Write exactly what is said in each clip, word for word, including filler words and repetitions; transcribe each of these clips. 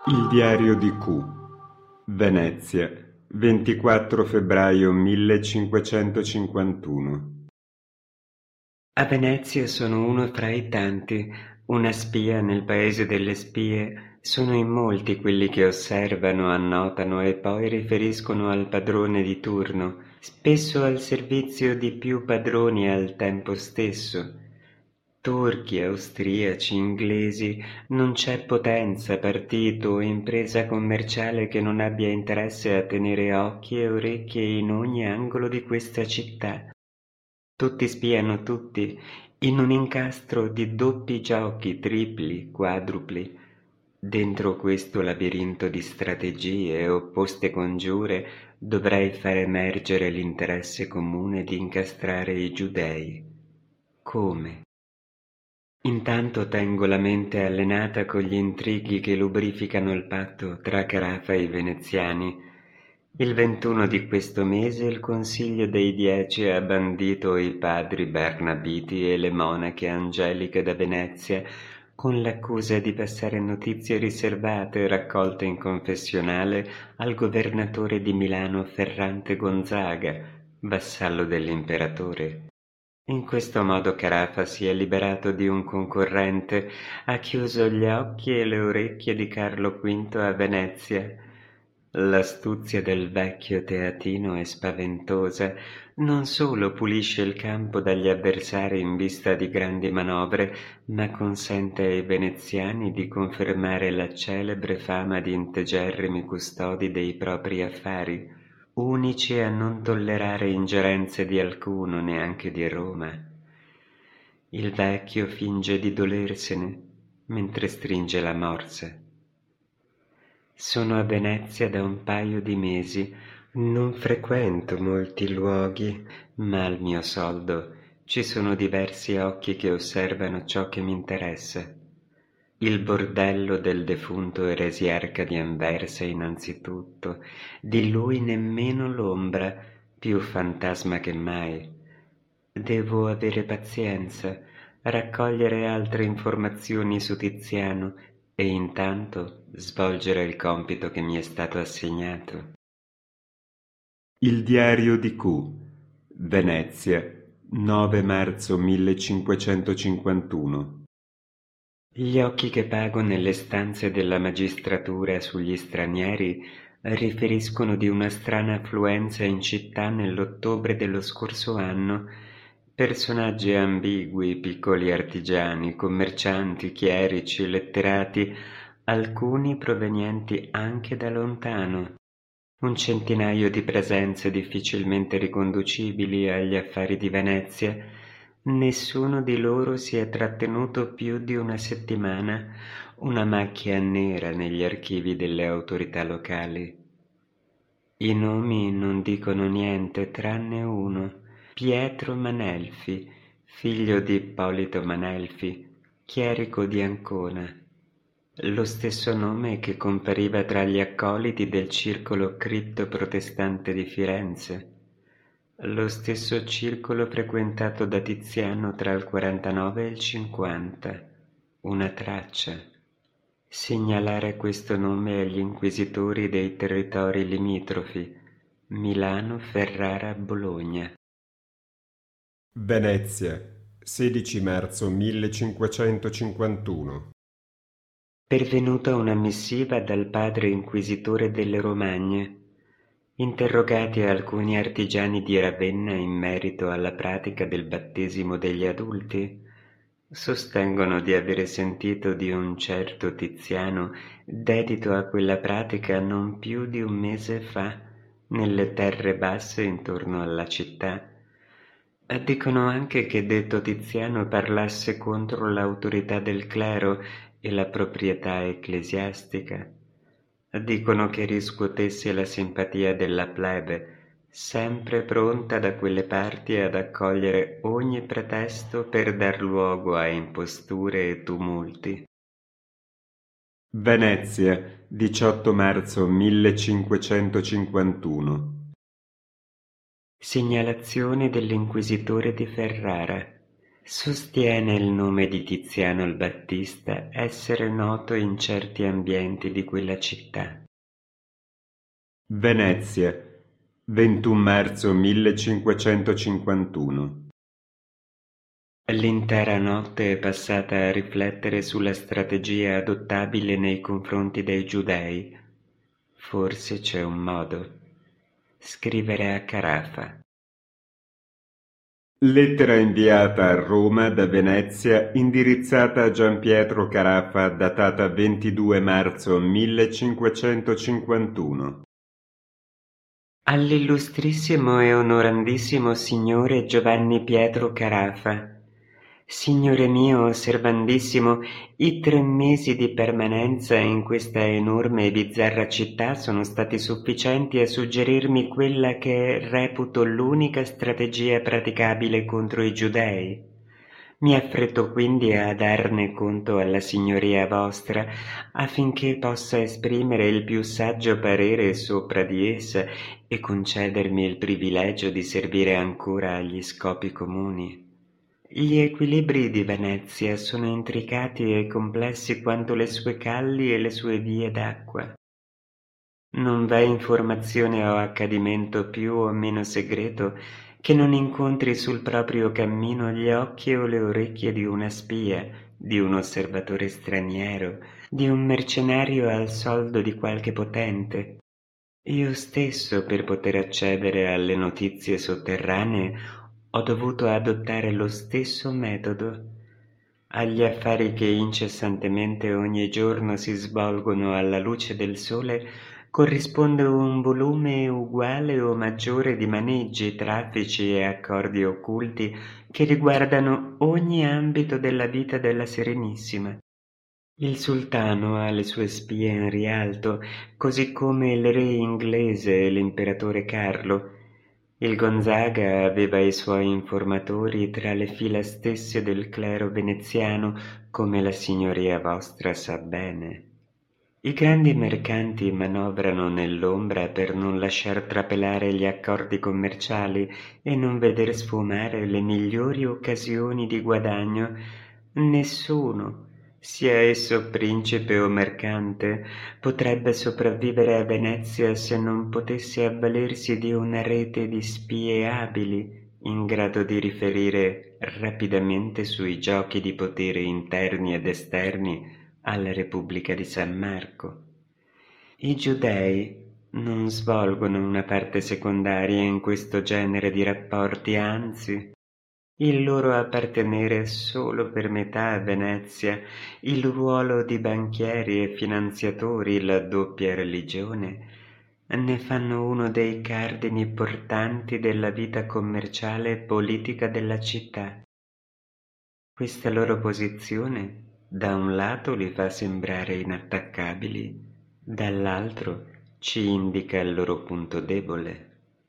Il diario di Q. Venezia, ventiquattro febbraio millecinquecentocinquantuno. A Venezia sono uno fra i tanti, una spia nel paese delle spie. Sono in molti quelli che osservano, annotano e poi riferiscono al padrone di turno, spesso al servizio di più padroni al tempo stesso. Turchi, austriaci, inglesi, non c'è potenza, partito o impresa commerciale che non abbia interesse a tenere occhi e orecchie in ogni angolo di questa città. Tutti spiano tutti, in un incastro di doppi giochi, tripli, quadrupli. Dentro questo labirinto di strategie e opposte congiure dovrei far emergere l'interesse comune di incastrare i giudei. Come? Intanto tengo la mente allenata con gli intrighi che lubrificano il patto tra Carafa e i veneziani. Il ventuno di questo mese il Consiglio dei Dieci ha bandito i padri Barnabiti e le monache angeliche da Venezia con l'accusa di passare notizie riservate raccolte in confessionale al governatore di Milano Ferrante Gonzaga, vassallo dell'imperatore. In questo modo Carafa si è liberato di un concorrente, ha chiuso gli occhi e le orecchie di Carlo quinto a Venezia. L'astuzia del vecchio teatino è spaventosa, non solo pulisce il campo dagli avversari in vista di grandi manovre, ma consente ai veneziani di confermare la celebre fama di integerrimi custodi dei propri affari, unici a non tollerare ingerenze di alcuno, neanche di Roma. Il vecchio finge di dolersene, mentre stringe la morsa. Sono a Venezia da un paio di mesi, non frequento molti luoghi, ma al mio soldo ci sono diversi occhi che osservano ciò che mi interessa. Il bordello del defunto eresiarca di Anversa innanzitutto, di lui nemmeno l'ombra, più fantasma che mai. Devo avere pazienza, raccogliere altre informazioni su Tiziano e intanto svolgere il compito che mi è stato assegnato. Il diario di Q. Venezia, nove marzo millecinquecentocinquantuno. Gli occhi che pago nelle stanze della magistratura sugli stranieri riferiscono di una strana affluenza in città nell'ottobre dello scorso anno. Personaggi ambigui, piccoli artigiani, commercianti, chierici, letterati, alcuni provenienti anche da lontano. Un centinaio di presenze difficilmente riconducibili agli affari di Venezia. Nessuno di loro si è trattenuto più di una settimana, una macchia nera negli archivi delle autorità locali. I nomi non dicono niente tranne uno, Pietro Manelfi, figlio di Ippolito Manelfi, chierico di Ancona. Lo stesso nome che compariva tra gli accoliti del circolo cripto-protestante di Firenze. Lo stesso circolo frequentato da Tiziano tra il quarantanove e il cinquanta. Una traccia. Segnalare questo nome agli inquisitori dei territori limitrofi, Milano, Ferrara, Bologna. Venezia, sedici marzo millecinquecentocinquantuno. Pervenuta una missiva dal padre inquisitore delle Romagne. Interrogati alcuni artigiani di Ravenna in merito alla pratica del battesimo degli adulti, sostengono di avere sentito di un certo Tiziano dedito a quella pratica non più di un mese fa nelle terre basse intorno alla città. Dicono anche che detto Tiziano parlasse contro l'autorità del clero e la proprietà ecclesiastica. Dicono che riscuotesse la simpatia della plebe, sempre pronta da quelle parti ad accogliere ogni pretesto per dar luogo a imposture e tumulti. Venezia, diciotto marzo millecinquecentocinquantuno. Segnalazione dell'inquisitore di Ferrara. Sostiene il nome di Tiziano il Battista essere noto in certi ambienti di quella città. Venezia, ventuno marzo millecinquecentocinquantuno. L'intera notte è passata a riflettere sulla strategia adottabile nei confronti dei giudei. Forse c'è un modo. Scrivere a Carafa. Lettera inviata a Roma da Venezia indirizzata a Gian Pietro Carafa datata ventidue marzo millecinquecentocinquantuno. All'illustrissimo e onorandissimo signore Giovanni Pietro Carafa. Signore mio osservandissimo, i tre mesi di permanenza in questa enorme e bizzarra città sono stati sufficienti a suggerirmi quella che reputo l'unica strategia praticabile contro i giudei. Mi affretto quindi a darne conto alla signoria vostra, affinché possa esprimere il più saggio parere sopra di essa e concedermi il privilegio di servire ancora agli scopi comuni. Gli equilibri di Venezia sono intricati e complessi quanto le sue calli e le sue vie d'acqua. Non v'è informazione o accadimento più o meno segreto che non incontri sul proprio cammino gli occhi o le orecchie di una spia, di un osservatore straniero, di un mercenario al soldo di qualche potente. Io stesso, per poter accedere alle notizie sotterranee, ho dovuto adottare lo stesso metodo. Agli affari che incessantemente ogni giorno si svolgono alla luce del sole corrisponde un volume uguale o maggiore di maneggi, traffici e accordi occulti che riguardano ogni ambito della vita della Serenissima. Il sultano ha le sue spie in rialto, così come il re inglese e l'imperatore Carlo. Il Gonzaga aveva i suoi informatori tra le fila stesse del clero veneziano, come la signoria vostra sa bene. I grandi mercanti manovrano nell'ombra per non lasciar trapelare gli accordi commerciali e non veder sfumare le migliori occasioni di guadagno. Nessuno, sia esso principe o mercante, potrebbe sopravvivere a Venezia se non potesse avvalersi di una rete di spie abili, in grado di riferire rapidamente sui giochi di potere interni ed esterni alla Repubblica di San Marco. I giudei non svolgono una parte secondaria in questo genere di rapporti, anzi, il loro appartenere solo per metà a Venezia, il ruolo di banchieri e finanziatori, la doppia religione, ne fanno uno dei cardini portanti della vita commerciale e politica della città. Questa loro posizione da un lato li fa sembrare inattaccabili, dall'altro ci indica il loro punto debole.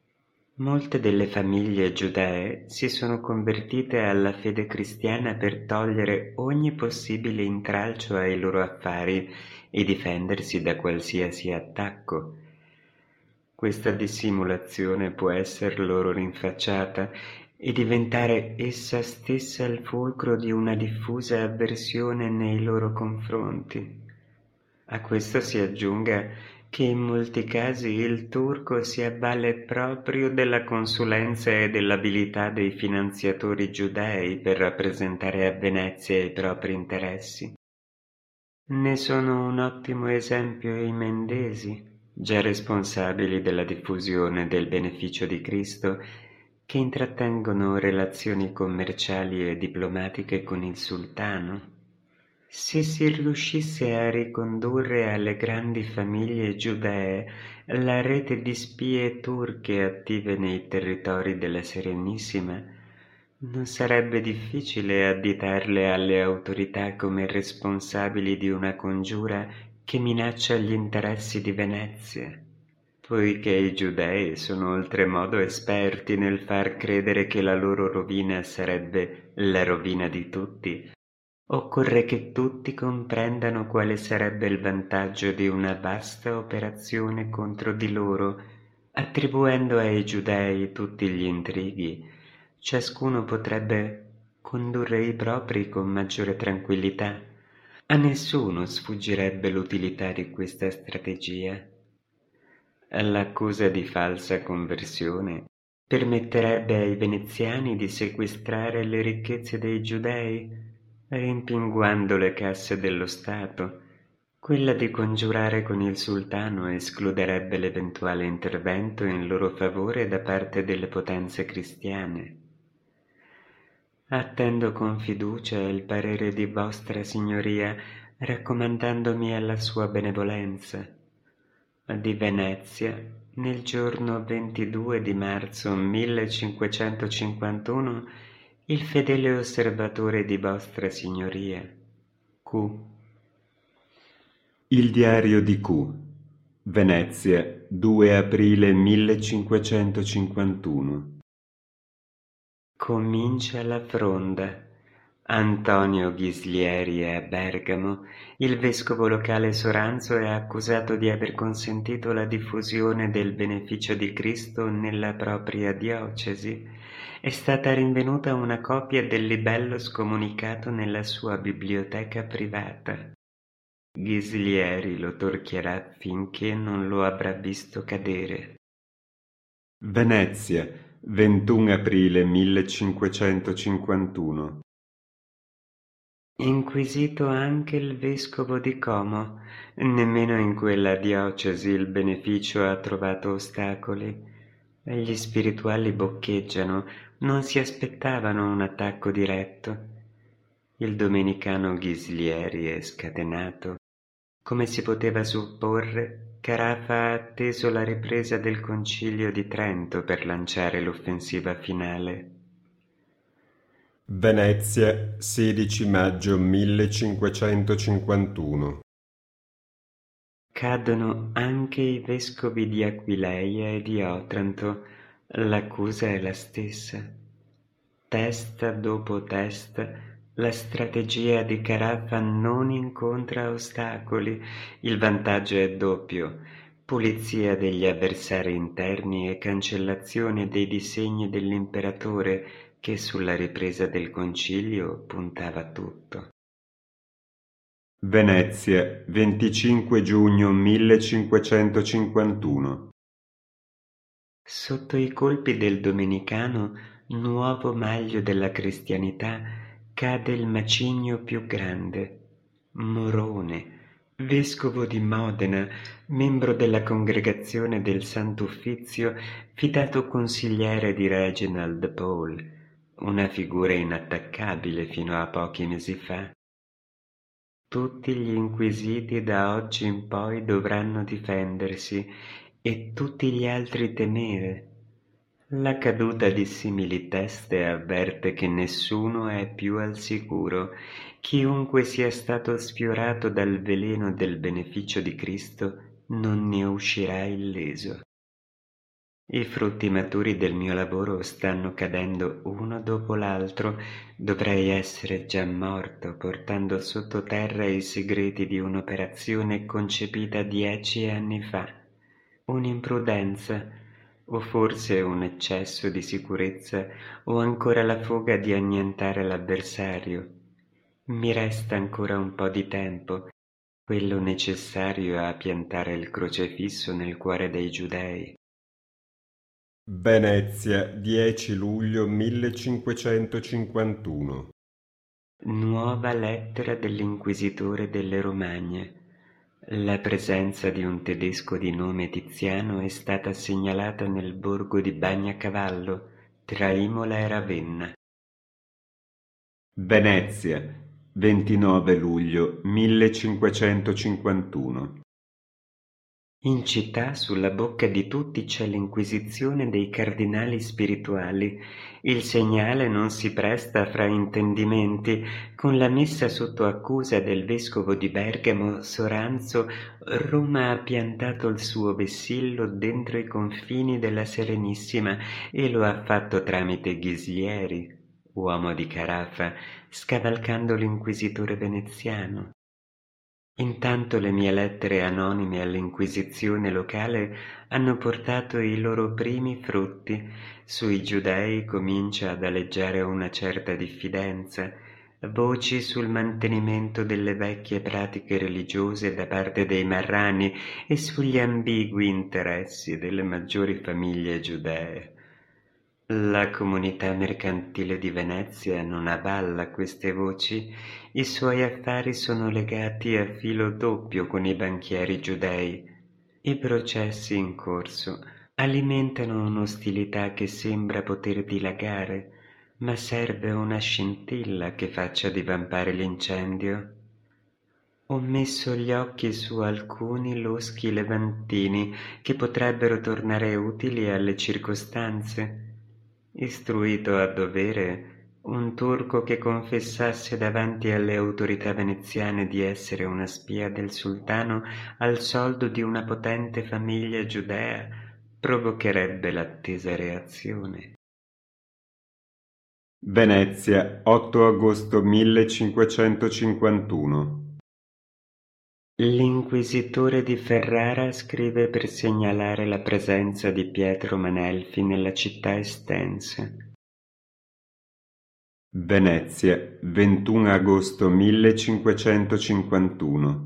Molte delle famiglie giudee si sono convertite alla fede cristiana per togliere ogni possibile intralcio ai loro affari e difendersi da qualsiasi attacco. Questa dissimulazione può essere loro rinfacciata e diventare essa stessa il fulcro di una diffusa avversione nei loro confronti. A questo si aggiunga che in molti casi il turco si avvale proprio della consulenza e dell'abilità dei finanziatori giudei per rappresentare a Venezia i propri interessi. Ne sono un ottimo esempio i mendesi, già responsabili della diffusione del beneficio di Cristo, che intrattengono relazioni commerciali e diplomatiche con il sultano. Se si riuscisse a ricondurre alle grandi famiglie giudee la rete di spie turche attive nei territori della Serenissima, non sarebbe difficile additarle alle autorità come responsabili di una congiura che minaccia gli interessi di Venezia. Poiché i giudei sono oltremodo esperti nel far credere che la loro rovina sarebbe la rovina di tutti, occorre che tutti comprendano quale sarebbe il vantaggio di una vasta operazione contro di loro, attribuendo ai giudei tutti gli intrighi. Ciascuno potrebbe condurre i propri con maggiore tranquillità. A nessuno sfuggirebbe l'utilità di questa strategia. L'accusa di falsa conversione permetterebbe ai veneziani di sequestrare le ricchezze dei giudei, rimpinguando le casse dello Stato. Quella di congiurare con il sultano escluderebbe l'eventuale intervento in loro favore da parte delle potenze cristiane. Attendo con fiducia il parere di vostra signoria, raccomandandomi alla sua benevolenza. Di Venezia, nel giorno ventidue di marzo millecinquecentocinquantuno, il fedele osservatore di vostra signoria, Q. Il diario di Q. Venezia, due aprile millecinquecentocinquantuno. Comincia la fronda. Antonio Ghislieri è a Bergamo. Il vescovo locale Soranzo è accusato di aver consentito la diffusione del beneficio di Cristo nella propria diocesi. È stata rinvenuta una copia del libello scomunicato nella sua biblioteca privata. Ghislieri lo torcherà finché non lo avrà visto cadere. Venezia, ventuno aprile millecinquecentocinquantuno. Inquisito anche il vescovo di Como. Nemmeno in quella diocesi il beneficio ha trovato ostacoli. Gli spirituali boccheggiano, non si aspettavano un attacco diretto. Il domenicano Ghislieri è scatenato. Come si poteva supporre, Carafa ha atteso la ripresa del Concilio di Trento per lanciare l'offensiva finale. Venezia, sedici maggio millecinquecentocinquantuno. Cadono anche i vescovi di Aquileia e di Otranto. L'accusa è la stessa. Testa dopo testa, la strategia di Carafa non incontra ostacoli. Il vantaggio è doppio: pulizia degli avversari interni e cancellazione dei disegni dell'imperatore, che sulla ripresa del concilio puntava tutto. Venezia, venticinque giugno millecinquecentocinquantuno. Sotto i colpi del domenicano, nuovo maglio della cristianità, cade il macigno più grande. Morone, vescovo di Modena, membro della congregazione del Sant'Uffizio, fidato consigliere di Reginald Pole, una figura inattaccabile fino a pochi mesi fa. Tutti gli inquisiti da oggi in poi dovranno difendersi e tutti gli altri temere. La caduta di simili teste avverte che nessuno è più al sicuro. Chiunque sia stato sfiorato dal veleno del beneficio di Cristo non ne uscirà illeso. I frutti maturi del mio lavoro stanno cadendo uno dopo l'altro. Dovrei essere già morto portando sottoterra i segreti di un'operazione concepita dieci anni fa. Un'imprudenza, o forse un eccesso di sicurezza, o ancora la foga di annientare l'avversario. Mi resta ancora un po' di tempo, quello necessario a piantare il crocefisso nel cuore dei giudei. Venezia, dieci luglio millecinquecentocinquantuno. Nuova lettera dell'inquisitore delle Romagne. La presenza di un tedesco di nome Tiziano è stata segnalata nel borgo di Bagnacavallo, tra Imola e Ravenna. Venezia, ventinove luglio millecinquecentocinquantuno. In città sulla bocca di tutti c'è l'inquisizione dei cardinali spirituali. Il segnale non si presta a fraintendimenti. Con la messa sotto accusa del vescovo di Bergamo, Soranzo, Roma ha piantato il suo vessillo dentro i confini della Serenissima e lo ha fatto tramite Ghislieri, uomo di Carafa, scavalcando l'inquisitore veneziano. Intanto le mie lettere anonime all'Inquisizione locale hanno portato i loro primi frutti. Sui giudei comincia ad aleggiare una certa diffidenza, voci sul mantenimento delle vecchie pratiche religiose da parte dei marrani e sugli ambigui interessi delle maggiori famiglie giudee. La comunità mercantile di Venezia non avalla queste voci, i suoi affari sono legati a filo doppio con i banchieri giudei. I processi in corso alimentano un'ostilità che sembra poter dilagare, ma serve una scintilla che faccia divampare l'incendio. Ho messo gli occhi su alcuni loschi levantini che potrebbero tornare utili alle circostanze. Istruito a dovere, un turco che confessasse davanti alle autorità veneziane di essere una spia del sultano al soldo di una potente famiglia giudea provocherebbe l'attesa reazione. Venezia, otto agosto millecinquecentocinquantuno. L'inquisitore di Ferrara scrive per segnalare la presenza di Pietro Manelfi nella città estense. Venezia, ventuno agosto millecinquecentocinquantuno.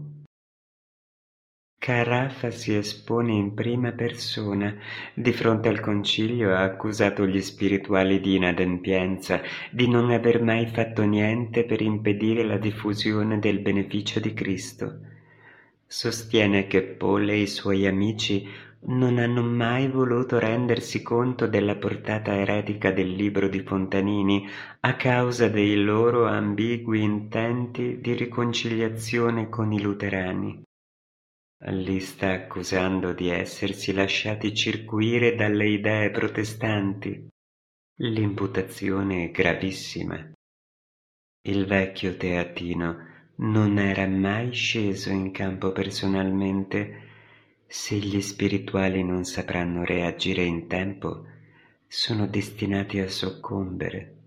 Carafa si espone in prima persona. Di fronte al concilio ha accusato gli spirituali di inadempienza, di non aver mai fatto niente per impedire la diffusione del beneficio di Cristo. Sostiene che Paul e i suoi amici non hanno mai voluto rendersi conto della portata eretica del libro di Fontanini a causa dei loro ambigui intenti di riconciliazione con i luterani. Li sta accusando di essersi lasciati circuire dalle idee protestanti. L'imputazione è gravissima. Il vecchio teatino non era mai sceso in campo personalmente. Se gli spirituali non sapranno reagire in tempo, sono destinati a soccombere.